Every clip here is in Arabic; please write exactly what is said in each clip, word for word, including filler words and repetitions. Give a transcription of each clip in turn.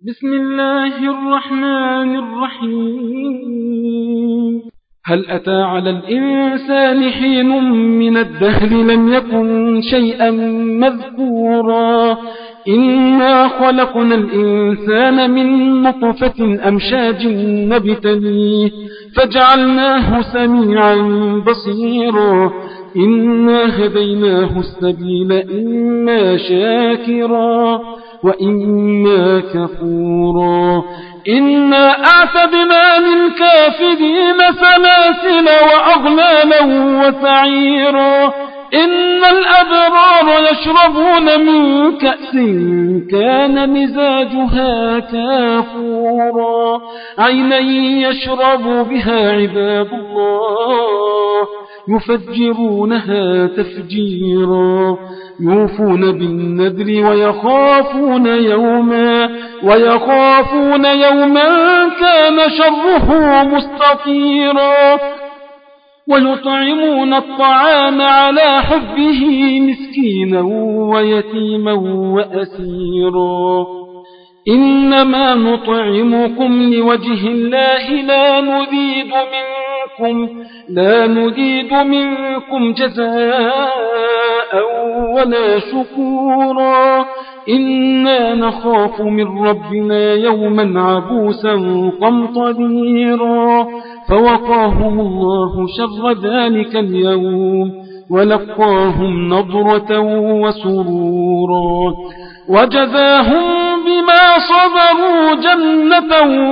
بسم الله الرحمن الرحيم. هل أتى على الإنسان حين من الدهر لم يكن شيئا مذكورا إنا خلقنا الإنسان من نطفة أمشاج نبتليه فجعلناه سميعا بصيرا إنا هديناه السبيل إما شاكرا وإما كفورا إنا أعتدنا للكافرين سلاسل وأغلالا وسعيرا إن الأبرار يشربون من كأس كان مزاجها كافورا عينا يشرب بها عباد الله يفجرونها تفجيرا يوفون بالنذر ويخافون يوما ويخافون يوما كان شره مستطيرا ويطعمون الطعام على حبه مسكينا ويتيما وأسيرا إنما نطعمكم لوجه الله لا نريد منكم لا نريد منكم جزاء ولا شكورا إنا نخاف من ربنا يوما عبوسا قمطريرا فوقاهم الله شر ذلك اليوم ولقاهم نضرة وسرورا وجزاهم بما صبروا جنة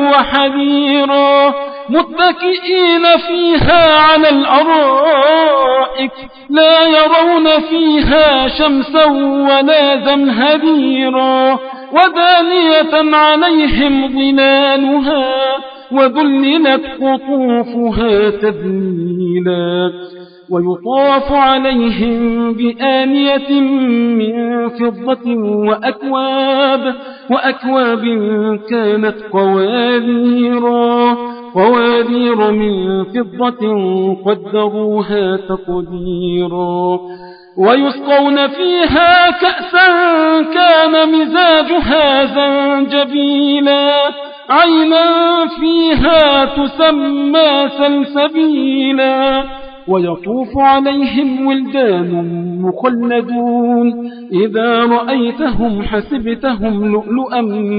وحريرا متكئين فيها على الأرائك لا يرون فيها شمسا ولا زمهريرا ودانية عليهم ظلالها وذللت قطوفها تذليلا ويطاف عليهم بآنية من فضة وأكواب وأكواب كانت قواريرا قوارير من فضة قدروها تقديرا ويسقون فيها كأسا كان مزاجها زنجبيلا عينا فيها تسمى سلسبيلا ويطوف عليهم ولدان مخلدون إذا رأيتهم حسبتهم لؤلؤا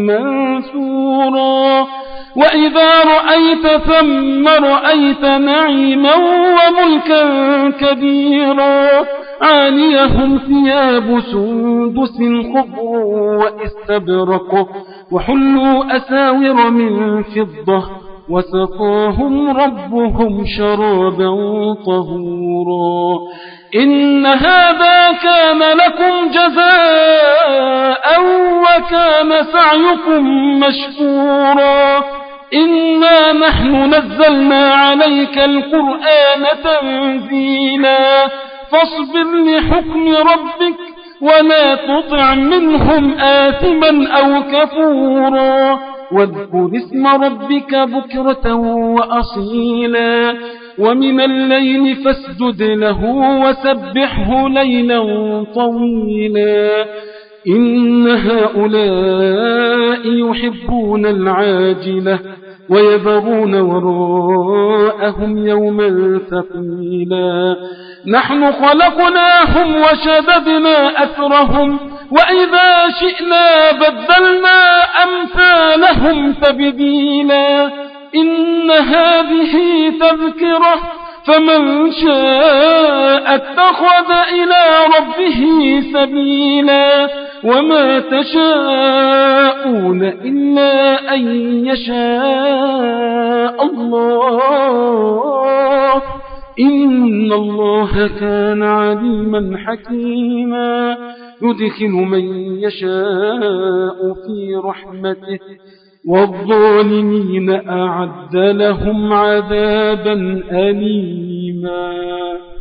منثورا وإذا رأيت ثم رأيت نعيما وملكا كبيرا عاليهم ثياب سندس خضر واستبرق وحلوا أساور من فضة وسقاهم ربهم شرابا طهورا إن هذا كان لكم جزاء وكان سعيكم مشكورا إنا نحن نزلنا عليك القرآن تنزيلا فاصبر لحكم ربك ولا تطع منهم آثما أو كفورا واذكر اسم ربك بكرة وأصيلا ومن الليل فاسجد له وسبحه ليلا طويلا إن هؤلاء يحبون العاجلة ويذرون وراءهم يوما ثقيلا نحن خلقناهم وشددنا أثرهم وإذا شئنا بدلنا أمثالهم تبديلا إن هذه تذكرة فمن شاء اتخذ إلى ربه سبيلا وما تشاءون إلا أن يشاء الله إن الله كان عليما حكيما يدخل من يشاء في رحمته والظالمين أعد لهم عذابا أليما.